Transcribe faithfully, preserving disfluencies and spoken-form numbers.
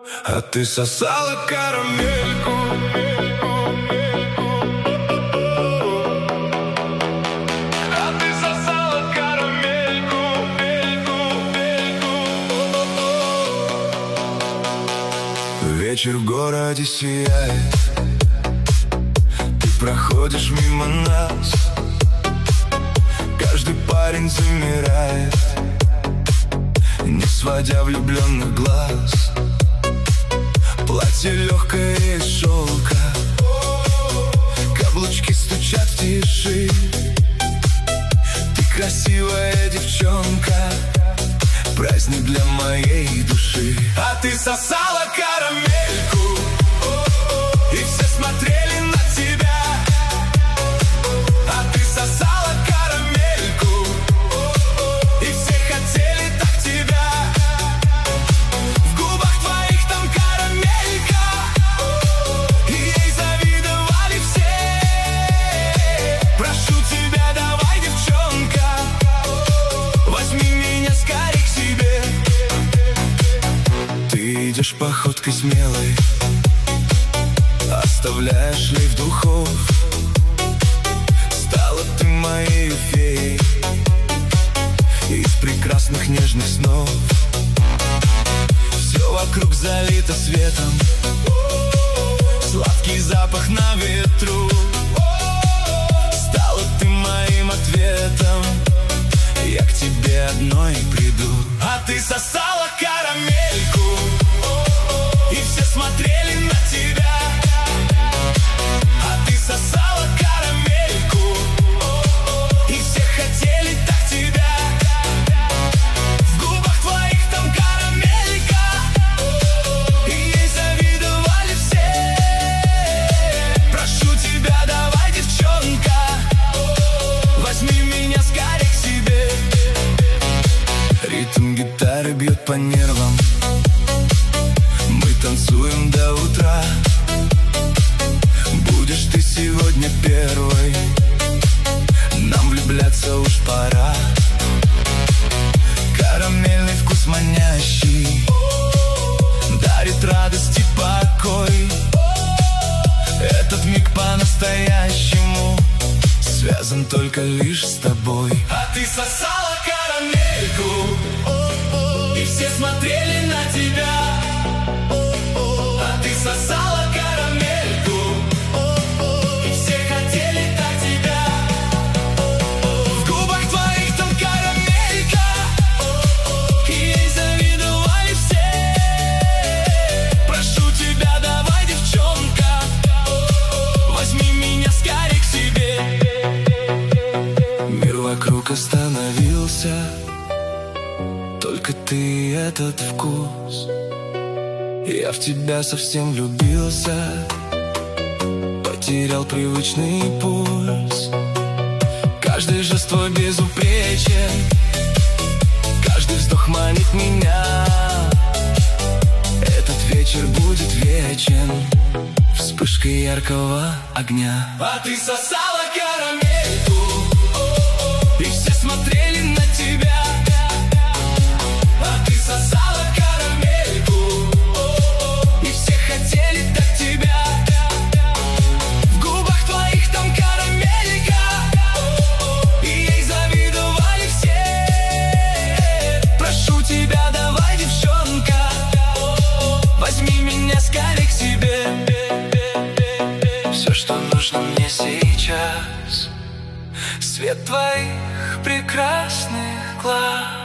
А ты сосала карамельку. А ты сосала карамельку, мельку, мельку. Вечер в городе сияет, ты проходишь мимо нас. Каждый парень замирает, не сводя влюбленных глаз. Платье легкое из шелка, каблучки стучат в тиши. Ты красивая девчонка, праздник для моей души. А ты сосала карамельку, и все смотрели на тебя. А ты сосала карамельку, и все хотели так тебя. В губах твоих там карамелька, и ей завидовали все. Прошу тебя, давай, девчонка, возьми меня скорей к себе. Ты идешь походкой смелой, оставляя шлейф духов. Стала ты моей феей из прекрасных нежных снов. Все вокруг залито светом, сладкий запах на ветру. Стала ты моим ответом, я к тебе одной приду. А ты сосала карамельку, и все смотрели на тебя. А ты сосала карамельку, и все хотели так тебя. В губах твоих там карамелька, и ей завидовали все. Прошу тебя, давай, девчонка, возьми меня скорей к себе. Ритм гитары бьет по нервам, мы танцуем до утра. Будешь ты сегодня первой, нам влюбляться уж пора. Карамельный вкус манящий дарит радость и покой. Этот миг по-настоящему связан только лишь с тобой. А ты сосала карамельку, и все смотрели на тебя. А ты сосала карамельку, и все хотели так тебя. В губах твоих там карамелька, и ей завидовали все. Прошу тебя, давай, девчонка, возьми меня скорей к себе. Мир вокруг остановился, только ты и этот вкус. Я в тебя совсем влюбился, потерял привычный пульс. Каждый жест твой безупречен, каждый вздох манит меня. Этот вечер будет вечен вспышкой яркого огня. А ты сосала карамельку, и все смотрели на тебя. А ты сосала карамельку, и все хотели так тебя. В губах твоих там карамелька, и ей завидовали все. Прошу тебя, давай, девчонка, возьми меня скорей к себе. Все, что нужно мне сейчас, свет твоих прекрасных глаз.